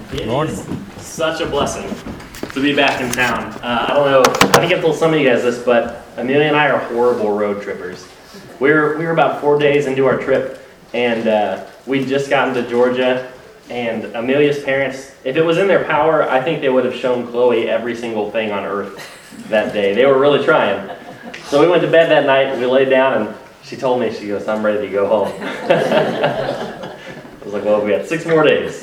It is such a blessing to be back in town. I don't know, I think I've told some of you guys this, but Amelia and I are horrible road trippers. We were about 4 days into our trip, and we'd just gotten to Georgia, and Amelia's parents, if it was in their power, I think they would have shown Chloe every single thing on earth that day. They were really trying. So we went to bed that night, we laid down, and she told me, she goes, "I'm ready to go home." I was like, well, we got 6 more days.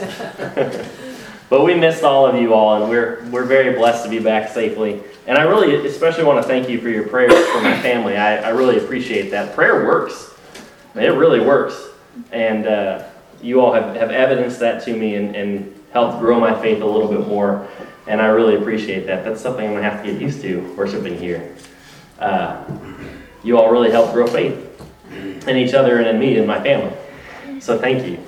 But we missed all of you all, and we're very blessed to be back safely. And I really especially want to thank you for your prayers for my family. I really appreciate that. Prayer works. I mean, it really works. And you all have evidenced that to me and helped grow my faith a little bit more. And I really appreciate that. That's something I'm going to have to get used to, worshiping here. You all really helped grow faith in each other and in me and my family. So thank you.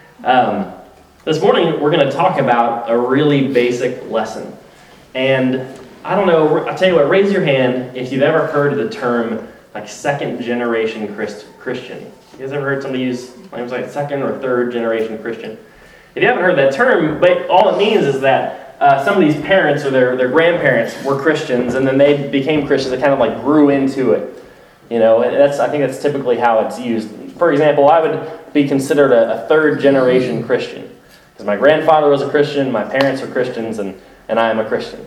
This morning, we're going to talk about a really basic lesson. And I don't know, I'll tell you what, raise your hand if you've ever heard the term like second generation Christian. You guys ever heard somebody use names like second or third generation Christian? If you haven't heard that term, but all it means is that somebody's parents or their grandparents were Christians, and then they became Christians. They kind of like grew into it. You know, and I think that's typically how it's used. For example, I would be considered a third generation Christian. Because my grandfather was a Christian, my parents were Christians, and I am a Christian.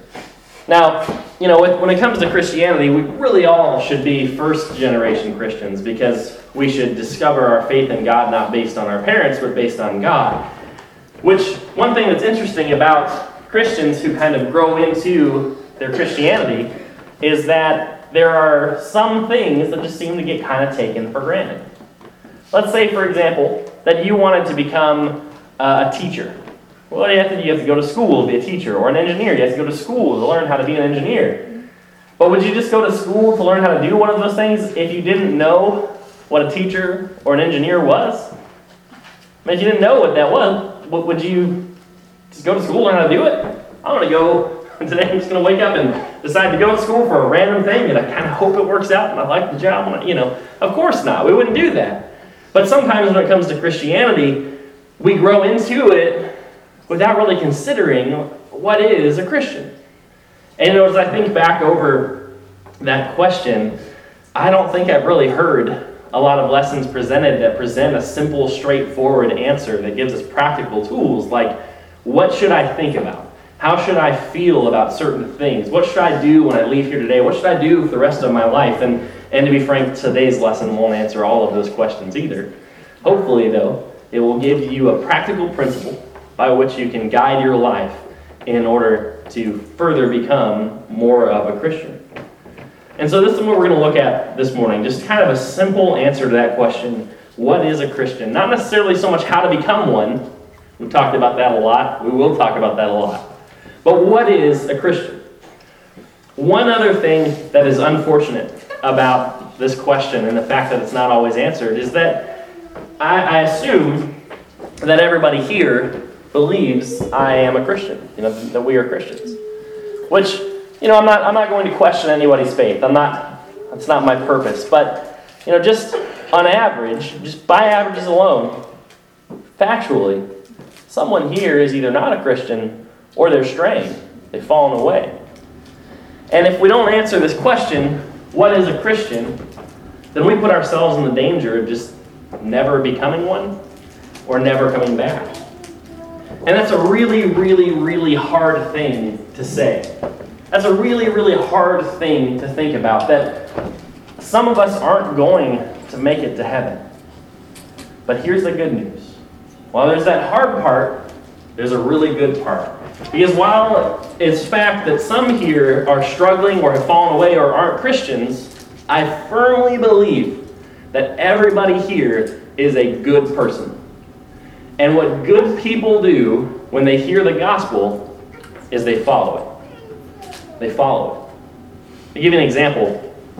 Now, you know, when it comes to Christianity, we really all should be first-generation Christians because we should discover our faith in God not based on our parents, but based on God. Which, one thing that's interesting about Christians who kind of grow into their Christianity is that there are some things that just seem to get kind of taken for granted. Let's say, for example, that you wanted to become a teacher. Well, you have to go to school to be a teacher, or an engineer. You have to go to school to learn how to be an engineer. But would you just go to school to learn how to do one of those things if you didn't know what a teacher or an engineer was? I mean, if you didn't know what that was, would you just go to school and learn how to do it? I'm going to go today. I'm just going to wake up and decide to go to school for a random thing, and I kind of hope it works out and I like the job. You know, of course not. We wouldn't do that. But sometimes when it comes to Christianity, we grow into it without really considering what is a Christian. And as I think back over that question, I don't think I've really heard a lot of lessons presented that present a simple, straightforward answer that gives us practical tools like, what should I think about? How should I feel about certain things? What should I do when I leave here today? What should I do for the rest of my life? And to be frank, today's lesson won't answer all of those questions either. Hopefully, though, it will give you a practical principle by which you can guide your life in order to further become more of a Christian. And so this is what we're going to look at this morning, just kind of a simple answer to that question, what is a Christian? Not necessarily so much how to become one. We've talked about that a lot. We will talk about that a lot. But what is a Christian? One other thing that is unfortunate about this question and the fact that it's not always answered is that I assume that everybody here believes I am a Christian, that we are Christians. Which, I'm not going to question anybody's faith. That's not my purpose. But, just on average, just by averages alone, factually, someone here is either not a Christian or they're straying. They've fallen away. And if we don't answer this question, what is a Christian, then we put ourselves in the danger of just never becoming one or never coming back. And that's a really, really, really hard thing to say. That's a really, really hard thing to think about, that some of us aren't going to make it to heaven. But here's the good news. While there's that hard part, there's a really good part. Because while it's fact that some here are struggling or have fallen away or aren't Christians, I firmly believe that everybody here is a good person. And what good people do when they hear the gospel is they follow it. They follow it. To give you an example,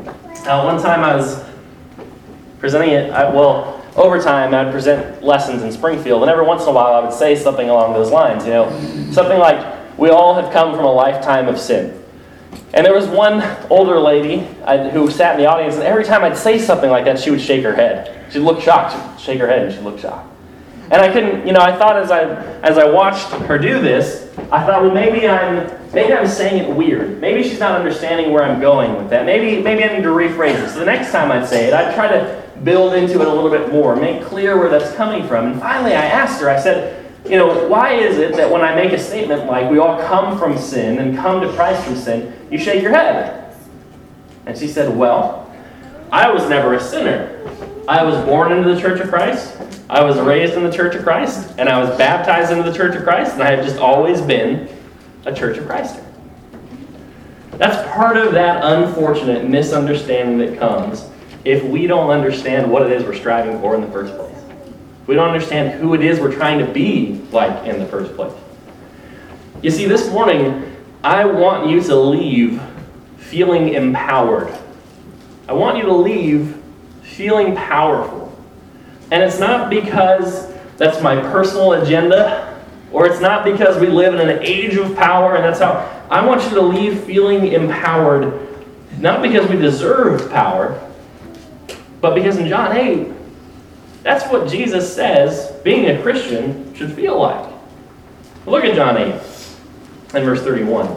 one time I was presenting it, over time I'd present lessons in Springfield, and every once in a while I would say something along those lines, something like, we all have come from a lifetime of sin. And there was one older lady who sat in the audience, and every time I'd say something like that, she would shake her head. She'd look shocked. She'd shake her head, and she'd look shocked. And I couldn't, I thought as I watched her do this, I thought, well, maybe I'm saying it weird. Maybe she's not understanding where I'm going with that. Maybe I need to rephrase it. So the next time I'd say it, I'd try to build into it a little bit more, make clear where that's coming from. And finally I asked her, I said, why is it that when I make a statement like we all come from sin and come to Christ from sin, you shake your head? And she said, well, I was never a sinner. I was born into the Church of Christ. I was raised in the Church of Christ. And I was baptized into the Church of Christ. And I have just always been a Church of Christer. That's part of that unfortunate misunderstanding that comes if we don't understand what it is we're striving for in the first place. We don't understand who it is we're trying to be like in the first place. You see, this morning, I want you to leave feeling empowered. I want you to leave feeling powerful. And it's not because that's my personal agenda, or it's not because we live in an age of power and that's how. I want you to leave feeling empowered, not because we deserve power, but because in John 8, that's what Jesus says being a Christian should feel like. Look at John 8 and verse 31.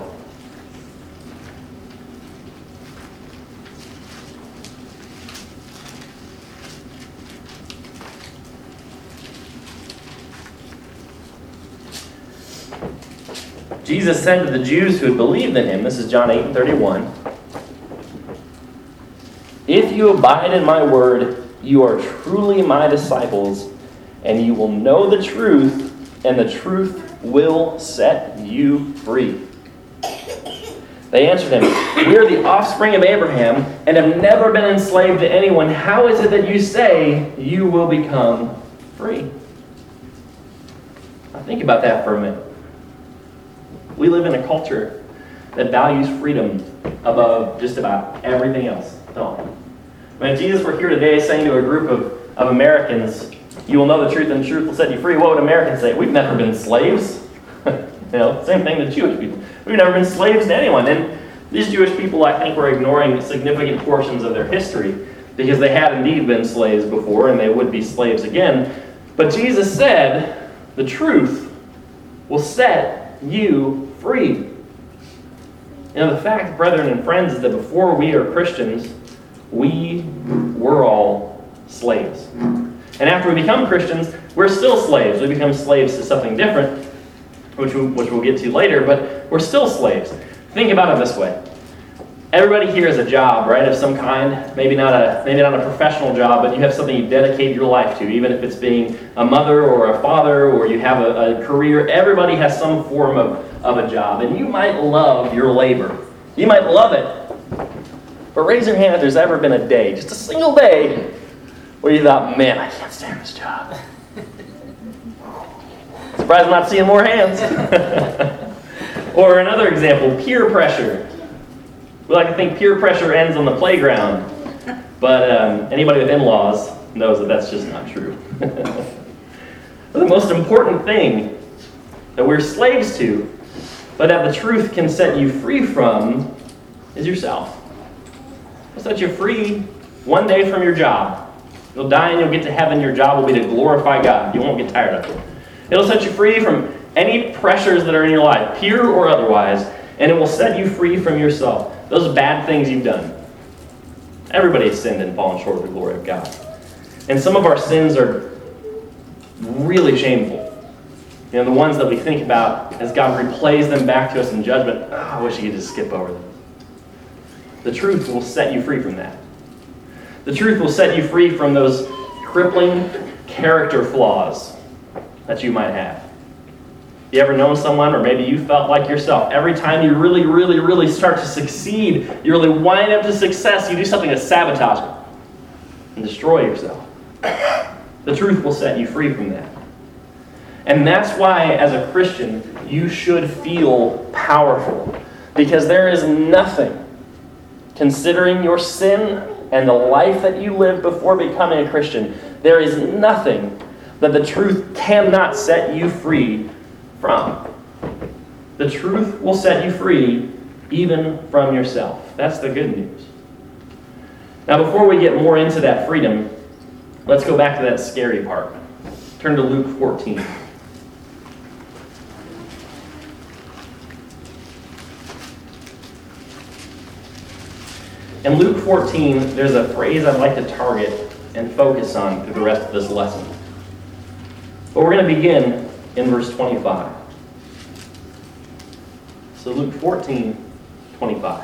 Jesus said to the Jews who had believed in him, this is John 8 and 31, "If you abide in my word, you are truly my disciples, and you will know the truth, and the truth will set you free." They answered him, "We are the offspring of Abraham, and have never been enslaved to anyone. How is it that you say you will become free?" Now think about that for a minute. We live in a culture that values freedom above just about everything else, don't we? I mean, if Jesus were here today saying to a group of Americans, "You will know the truth and the truth will set you free," what would Americans say? We've never been slaves. Same thing to Jewish people. We've never been slaves to anyone. And these Jewish people, I think, were ignoring significant portions of their history because they had indeed been slaves before and they would be slaves again. But Jesus said, the truth will set you free. The fact, brethren and friends, is that before we are Christians, we were all slaves. And after we become Christians, we're still slaves. We become slaves to something different, which we'll get to later, but we're still slaves. Think about it this way. Everybody here has a job, right, of some kind. Maybe not a professional job, but you have something you dedicate your life to, even if it's being a mother or a father or you have a career. Everybody has some form of a job, and you might love your labor. You might love it. But raise your hand if there's ever been a day, just a single day, where you thought, man, I can't stand this job. Surprised I'm not seeing more hands. Or another example, peer pressure. We like to think peer pressure ends on the playground, but anybody with in-laws knows that that's just not true. But the most important thing that we're slaves to, but that the truth can set you free from, is yourself. It'll set you free one day from your job. You'll die and you'll get to heaven. Your job will be to glorify God. You won't get tired of it. It'll set you free from any pressures that are in your life, peer or otherwise, and it will set you free from yourself. Those bad things you've done. Everybody has sinned and fallen short of the glory of God. And some of our sins are really shameful. The ones that we think about as God replays them back to us in judgment. Oh, I wish you could just skip over them. The truth will set you free from that. The truth will set you free from those crippling character flaws that you might have. You ever known someone, or maybe you felt like yourself, every time you really, really, really start to succeed, you really wind up to success, you do something to sabotage it and destroy yourself. The truth will set you free from that. And that's why, as a Christian, you should feel powerful. Because there is nothing, considering your sin and the life that you lived before becoming a Christian, there is nothing that the truth cannot set you free from. The truth will set you free even from yourself. That's the good news. Now, before we get more into that freedom, let's go back to that scary part. Turn to Luke 14. In Luke 14, there's a phrase I'd like to target and focus on through the rest of this lesson. But we're going to begin in verse 25. So Luke 14, 25.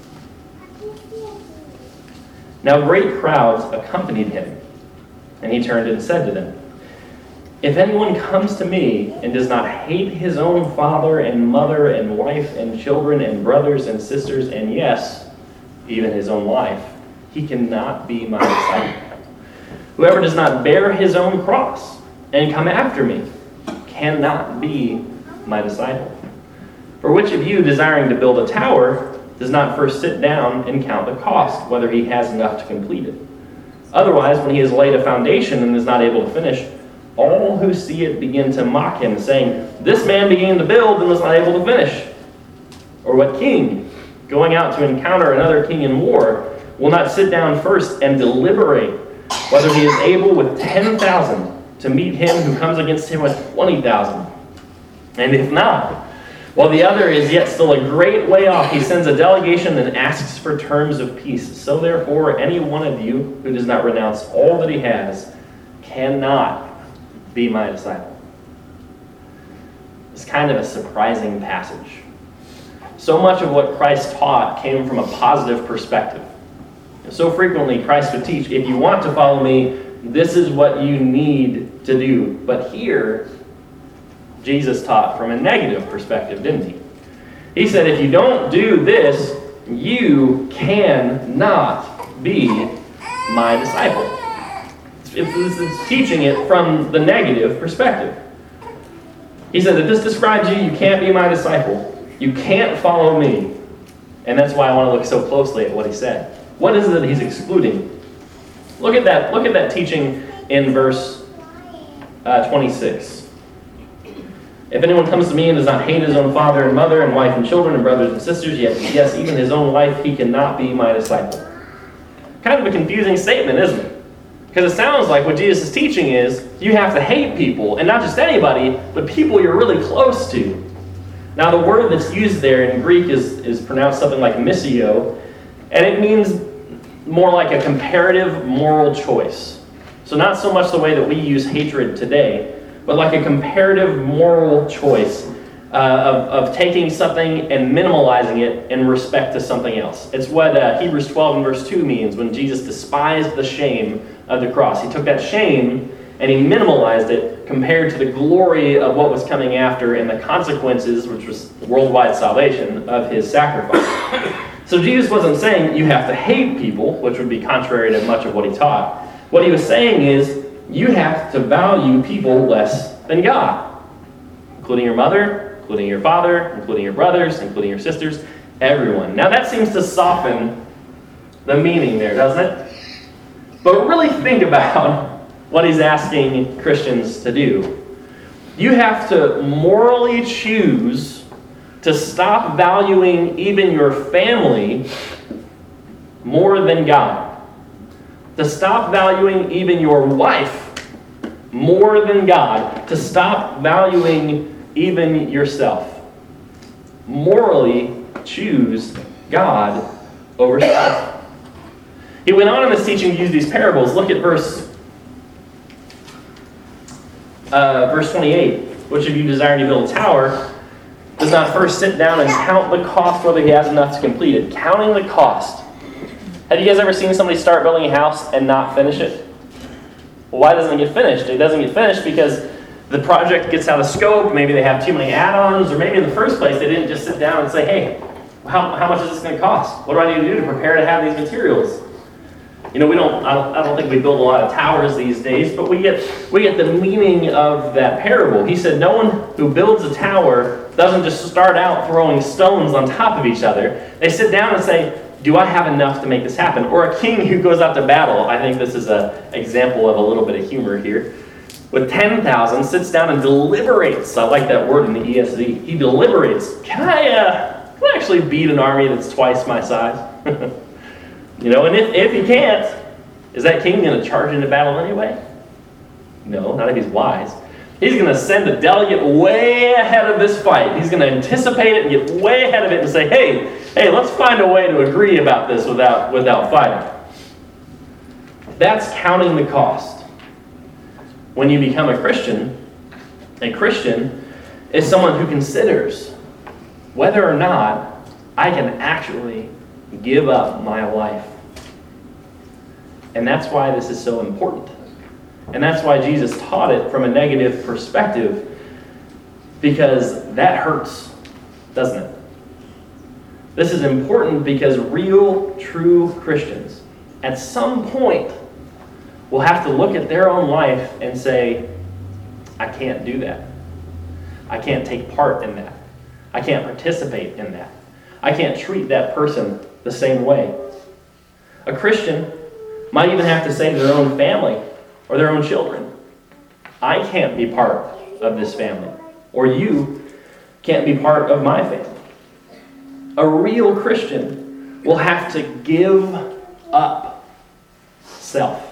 Now great crowds accompanied him, and he turned and said to them, "If anyone comes to me and does not hate his own father and mother and wife and children and brothers and sisters, and yes, even his own life, he cannot be my disciple. Whoever does not bear his own cross and come after me cannot be my disciple. For which of you, desiring to build a tower, does not first sit down and count the cost, whether he has enough to complete it? Otherwise, when he has laid a foundation and is not able to finish, all who see it begin to mock him, saying, 'This man began to build and was not able to finish.' Or what king, going out to encounter another king in war, will not sit down first and deliberate whether he is able with 10,000 to meet him who comes against him with 20,000? And if not, while the other is yet still a great way off, he sends a delegation and asks for terms of peace. So therefore, any one of you who does not renounce all that he has cannot be my disciple." It's kind of a surprising passage. So much of what Christ taught came from a positive perspective. So frequently, Christ would teach, if you want to follow me, this is what you need to do. But here, Jesus taught from a negative perspective, didn't he? He said, if you don't do this, you cannot be my disciple. It's teaching it from the negative perspective. He said, if this describes you, you can't be my disciple. You can't follow me. And that's why I want to look so closely at what he said. What is it that he's excluding? Look at that teaching in verse 26. If anyone comes to me and does not hate his own father and mother and wife and children and brothers and sisters, yet yes, even his own life, he cannot be my disciple. Kind of a confusing statement, isn't it? Because it sounds like what Jesus is teaching is you have to hate people, and not just anybody, but people you're really close to. Now the word that's used there in Greek is pronounced something like missio, and it means more like a comparative moral choice. So not so much the way that we use hatred today, but like a comparative moral choice of taking something and minimalizing it in respect to something else. It's what Hebrews 12 and verse 2 means when Jesus despised the shame of the cross. He took that shame and he minimalized it compared to the glory of what was coming after and the consequences, which was worldwide salvation, of his sacrifice. So Jesus wasn't saying you have to hate people, which would be contrary to much of what he taught. What he was saying is you have to value people less than God, including your mother, including your father, including your brothers, including your sisters, everyone. Now that seems to soften the meaning there, doesn't it? But really think about what he's asking Christians to do. You have to morally choose to stop valuing even your family more than God. To stop valuing even your wife more than God. To stop valuing even yourself. Morally choose God over self. He went on in this teaching to use these parables. Look at verse 28. Which of you desiring to build a tower does not first sit down and count the cost whether he has enough to complete it? Counting the cost. Have you guys ever seen somebody start building a house and not finish it? Well, why doesn't it get finished? It doesn't get finished because the project gets out of scope. Maybe they have too many add-ons, or maybe in the first place they didn't just sit down and say, hey, how much is this going to cost? What do I need to do to prepare to have these materials? You know, I don't think we build a lot of towers these days, but we get the meaning of that parable. He said, no one who builds a tower doesn't just start out throwing stones on top of each other. They sit down and say, do I have enough to make this happen? Or a king who goes out to battle, I think this is an example of a little bit of humor here, with 10,000, sits down and deliberates. I like that word in the ESV. He deliberates. Can I actually beat an army that's twice my size? You know, and if he can't, is that king going to charge into battle anyway? No, not if he's wise. He's going to send a delegate way ahead of this fight. He's going to anticipate it and get way ahead of it and say, hey, let's find a way to agree about this without fighting. That's counting the cost. When you become a Christian is someone who considers whether or not I can actually give up my life. And that's why this is so important. And that's why Jesus taught it from a negative perspective, because that hurts, doesn't it? This is important because real, true Christians, at some point, will have to look at their own life and say, I can't do that. I can't take part in that. I can't participate in that. I can't treat that person the same way. A Christian might even have to say to their own family or their own children, I can't be part of this family, or you can't be part of my family. A real Christian will have to give up self.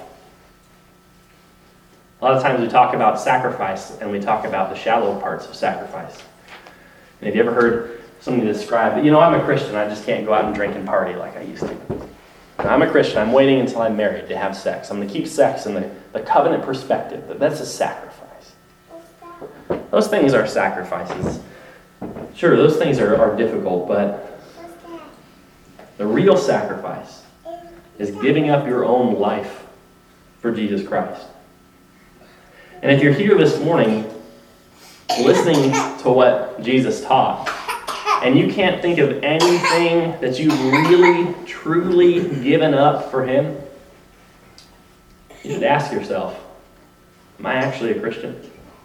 A lot of times we talk about sacrifice, and we talk about the shallow parts of sacrifice. And have you ever heard somebody describe, I'm a Christian, I just can't go out and drink and party like I used to. I'm a Christian, I'm waiting until I'm married to have sex. I'm going to keep sex in the covenant perspective, but that's a sacrifice. Those things are sacrifices. Sure, those things are difficult, but the real sacrifice is giving up your own life for Jesus Christ. And if you're here this morning listening to what Jesus taught, and you can't think of anything that you've really, truly given up for him, you should ask yourself, am I actually a Christian?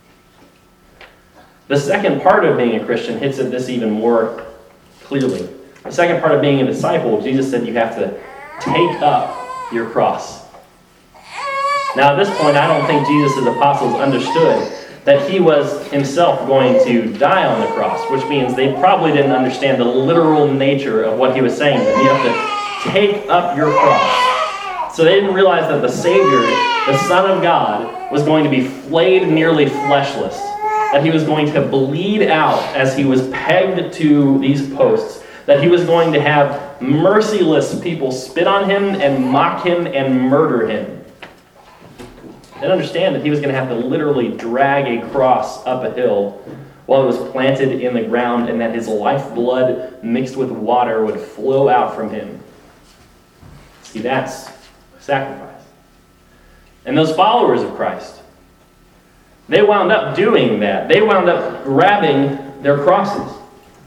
The second part of being a Christian hits at this even more clearly. The second part of being a disciple, Jesus said you have to take up your cross. Now, at this point, I don't think Jesus' apostles understood that he was himself going to die on the cross, which means they probably didn't understand the literal nature of what he was saying. That you have to take up your cross. So they didn't realize that the Savior, the Son of God, was going to be flayed nearly fleshless, that he was going to bleed out as he was pegged to these posts, that he was going to have merciless people spit on him and mock him and murder him. And understand that he was going to have to literally drag a cross up a hill while it was planted in the ground, and that his lifeblood mixed with water would flow out from him. See, that's sacrifice. And those followers of Christ, they wound up doing that. They wound up grabbing their crosses.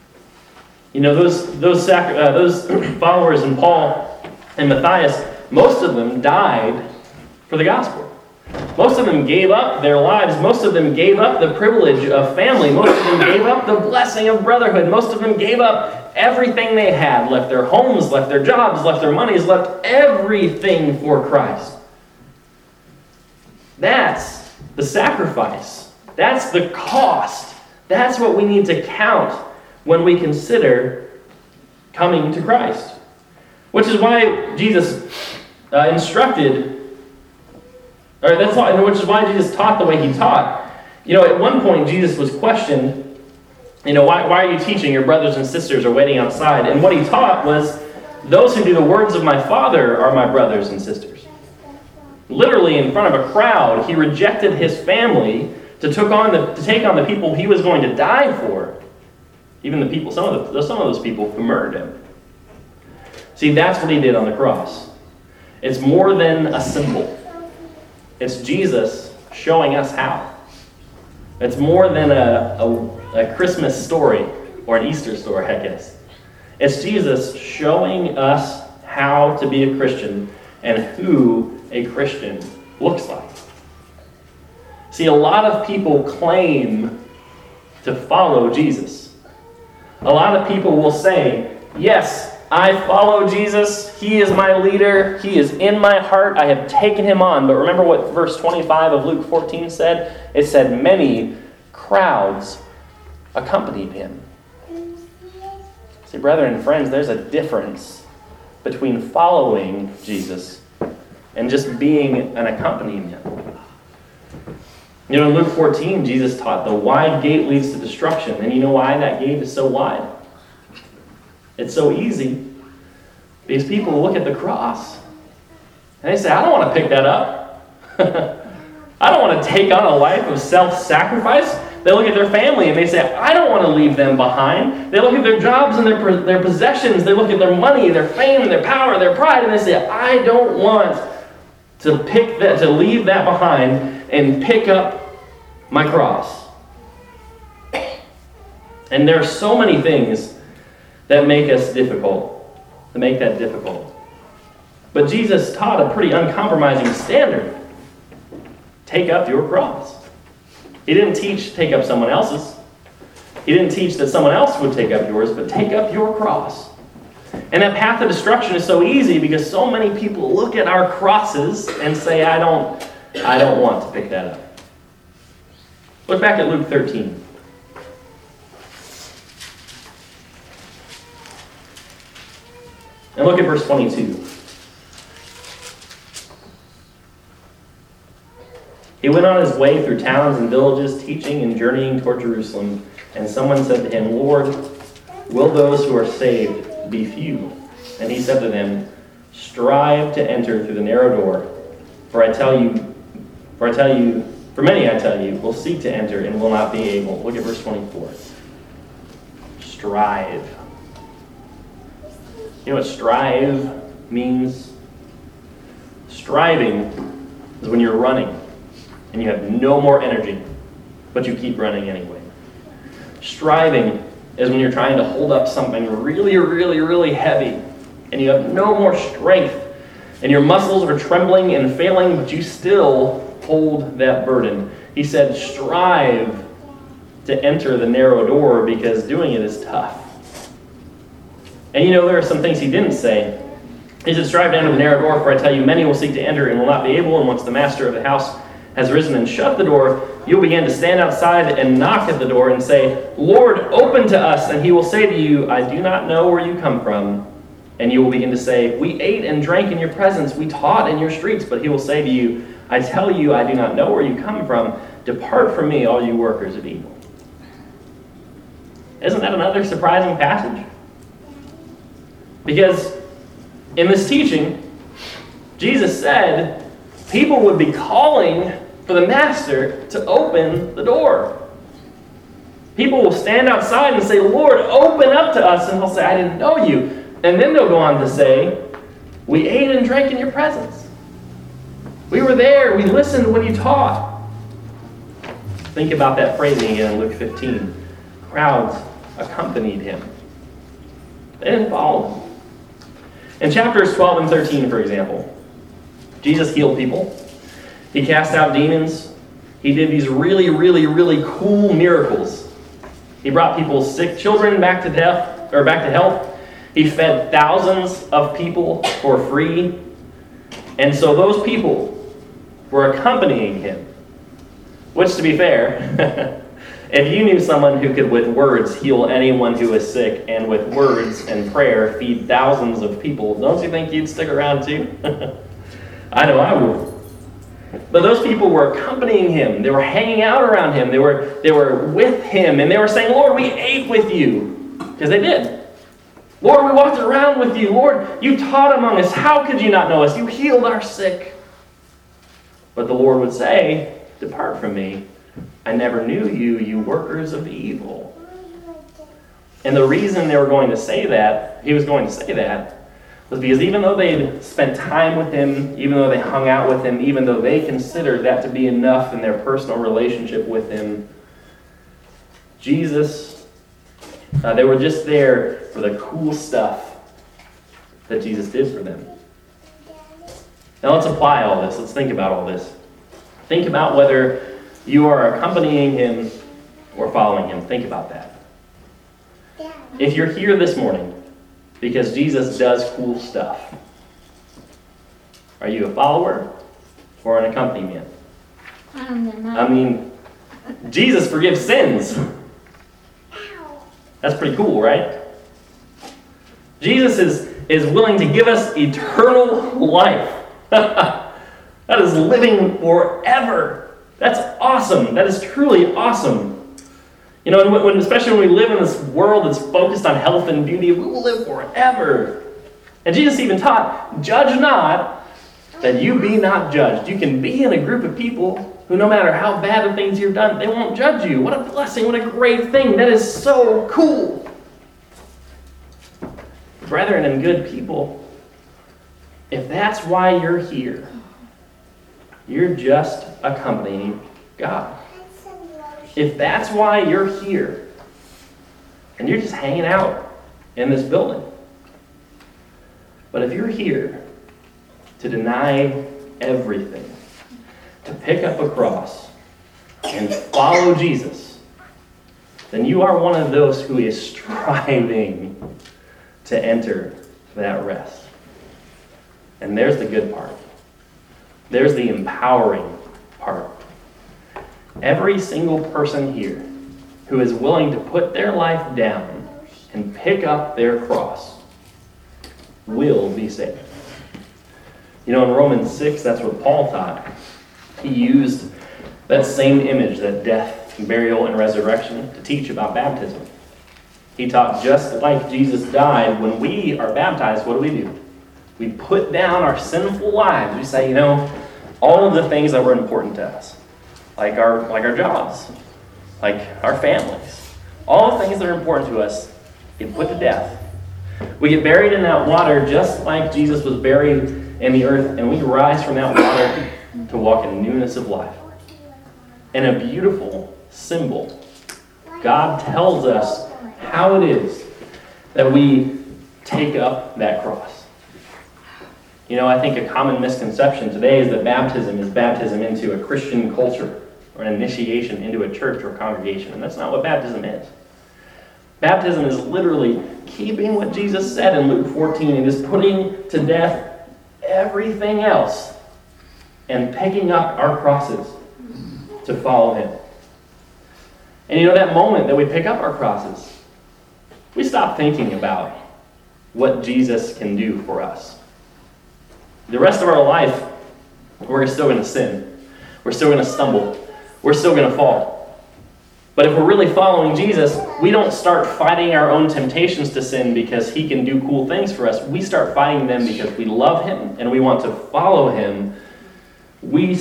Those followers in Paul and Matthias, most of them died for the gospel. Most of them gave up their lives. Most of them gave up the privilege of family. Most of them gave up the blessing of brotherhood. Most of them gave up everything they had, left their homes, left their jobs, left their monies, left everything for Christ. That's the sacrifice. That's the cost. That's what we need to count when we consider coming to Christ. Which is why Jesus which is why Jesus taught the way he taught. At one point Jesus was questioned, why are you teaching? Your brothers and sisters are waiting outside. And what he taught was, those who do the words of my Father are my brothers and sisters. Literally in front of a crowd, he rejected his family to take on the people he was going to die for. Even the people, some of those people who murdered him. See, that's what he did on the cross. It's more than a symbol. It's Jesus showing us how. It's more than a Christmas story or an Easter story, I guess. It's Jesus showing us how to be a Christian and who a Christian looks like. See, a lot of people claim to follow Jesus. A lot of people will say, yes, I follow Jesus. He is my leader. He is in my heart. I have taken him on. But remember what verse 25 of Luke 14 said? It said, many crowds accompanied him. See, brethren and friends, there's a difference between following Jesus and just being an accompaniment. In Luke 14, Jesus taught the wide gate leads to destruction. And you know why that gate is so wide? It's so easy. Because people look at the cross and they say, I don't want to pick that up. I don't want to take on a life of self-sacrifice. They look at their family and they say, I don't want to leave them behind. They look at their jobs and their possessions. They look at their money, their fame, their power, their pride, and they say, I don't want to leave that behind and pick up my cross. And there are so many things that make that difficult. But Jesus taught a pretty uncompromising standard. Take up your cross. He didn't teach take up someone else's. He didn't teach that someone else would take up yours, but take up your cross. And that path of destruction is so easy because so many people look at our crosses and say, I don't want to pick that up. Look back at Luke 13. And look at verse 22. He went on his way through towns and villages, teaching and journeying toward Jerusalem. And someone said to him, Lord, will those who are saved be few? And he said to them, strive to enter through the narrow door. For many I tell you, will seek to enter and will not be able. Look at verse 24. Strive. You know what strive means? Striving is when you're running and you have no more energy, but you keep running anyway. Striving is when you're trying to hold up something really, really, really heavy and you have no more strength and your muscles are trembling and failing, but you still hold that burden. He said, strive to enter the narrow door because doing it is tough. And there are some things he didn't say. He said, strive to enter the narrow door, for I tell you, many will seek to enter and will not be able. And once the master of the house has risen and shut the door, you'll begin to stand outside and knock at the door and say, Lord, open to us. And he will say to you, I do not know where you come from. And you will begin to say, we ate and drank in your presence. We taught in your streets. But he will say to you, I tell you, I do not know where you come from. Depart from me, all you workers of evil. Isn't that another surprising passage? Because in this teaching, Jesus said people would be calling for the master to open the door. People will stand outside and say, Lord, open up to us. And he'll say, I didn't know you. And then they'll go on to say, we ate and drank in your presence. We were there. We listened when you taught. Think about that phrasing again in Luke 15. Crowds accompanied him. They didn't follow him. In chapters 12 and 13, for example, Jesus healed people. He cast out demons. He did these really, really, really cool miracles. He brought people's sick children back to health. He fed thousands of people for free. And so those people were accompanying him. Which, to be fair, if you knew someone who could with words heal anyone who is sick and with words and prayer feed thousands of people, don't you think you'd stick around too? I know I would. But those people were accompanying him. They were hanging out around him. They were with him. And they were saying, Lord, we ate with you. Because they did. Lord, we walked around with you. Lord, you taught among us. How could you not know us? You healed our sick. But the Lord would say, depart from me. I never knew you, you workers of evil. And the reason he was going to say that, was because even though they'd spent time with him, even though they hung out with him, even though they considered that to be enough in their personal relationship with him, Jesus, they were just there for the cool stuff that Jesus did for them. Now let's apply all this. Let's think about all this. Think about whether you are accompanying him or following him. Think about that. If you're here this morning because Jesus does cool stuff, are you a follower or an accompaniment? I don't know. I mean, Jesus forgives sins. That's pretty cool, right? Jesus is willing to give us eternal life. That is living forever. That's awesome. That is truly awesome. You know, and especially when we live in this world that's focused on health and beauty, we will live forever. And Jesus even taught, judge not, that you be not judged. You can be in a group of people who, no matter how bad the things you've done, they won't judge you. What a blessing, what a great thing. That is so cool. Brethren and good people, if that's why you're here, you're just accompanying God. If that's why you're here, and you're just hanging out in this building. But if you're here to deny everything, to pick up a cross and follow Jesus, then you are one of those who is striving to enter that rest. And there's the good part. There's the empowering part. Every single person here who is willing to put their life down and pick up their cross will be saved. You know, in Romans 6, that's what Paul taught. He used that same image, that death, burial, and resurrection, to teach about baptism. He taught just like Jesus died, when we are baptized, what do? We put down our sinful lives. We say, you know, all of the things that were important to us, like our jobs, like our families, all the things that are important to us, get put to death. We get buried in that water just like Jesus was buried in the earth, and we rise from that water to walk in newness of life. And a beautiful symbol. God tells us how it is that we take up that cross. You know, I think a common misconception today is that baptism is baptism into a Christian culture or an initiation into a church or congregation. And that's not what baptism is. Baptism is literally keeping what Jesus said in Luke 14 and is putting to death everything else and picking up our crosses to follow him. And you know, that moment that we pick up our crosses, we stop thinking about what Jesus can do for us. The rest of our life, we're still going to sin. We're still going to stumble. We're still going to fall. But if we're really following Jesus, we don't start fighting our own temptations to sin because he can do cool things for us. We start fighting them because we love him and we want to follow him. We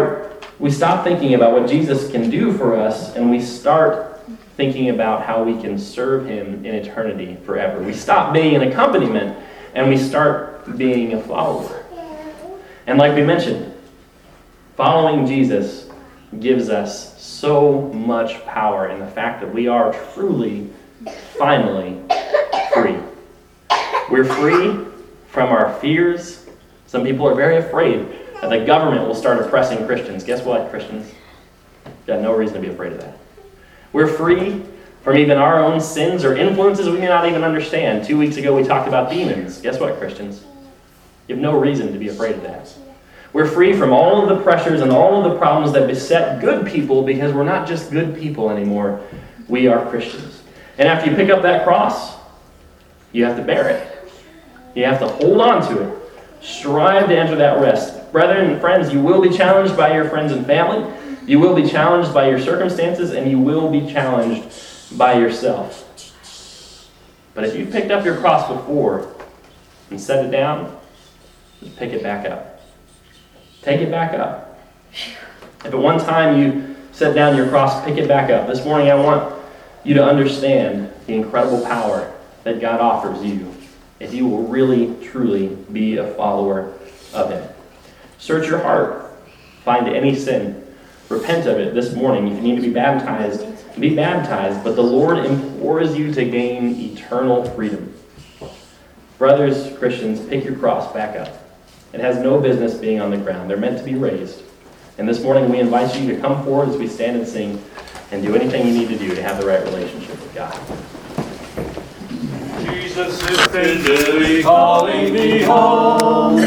stop thinking about what Jesus can do for us, and we start thinking about how we can serve him in eternity forever. We stop being an accompaniment and we start being a follower. And like we mentioned, following Jesus gives us so much power in the fact that we are truly, finally, free. We're free from our fears. Some people are very afraid that the government will start oppressing Christians. Guess what, Christians? You've got no reason to be afraid of that. We're free from even our own sins or influences we may not even understand. 2 weeks ago we talked about demons. Guess what, Christians? You have no reason to be afraid of that. We're free from all of the pressures and all of the problems that beset good people because we're not just good people anymore. We are Christians. And after you pick up that cross, you have to bear it. You have to hold on to it. Strive to enter that rest. Brethren and friends, you will be challenged by your friends and family. You will be challenged by your circumstances, and you will be challenged by yourself. But if you picked up your cross before and set it down, just pick it back up. Take it back up. If at one time you set down your cross, pick it back up. This morning I want you to understand the incredible power that God offers you if you will really, truly be a follower of him. Search your heart. Find any sin. Repent of it this morning. If you need to be baptized, be baptized. But the Lord implores you to gain eternal freedom. Brothers, Christians, pick your cross back up. It has no business being on the ground. They're meant to be raised. And this morning we invite you to come forward as we stand and sing and do anything you need to do to have the right relationship with God. Jesus is tenderly calling me home.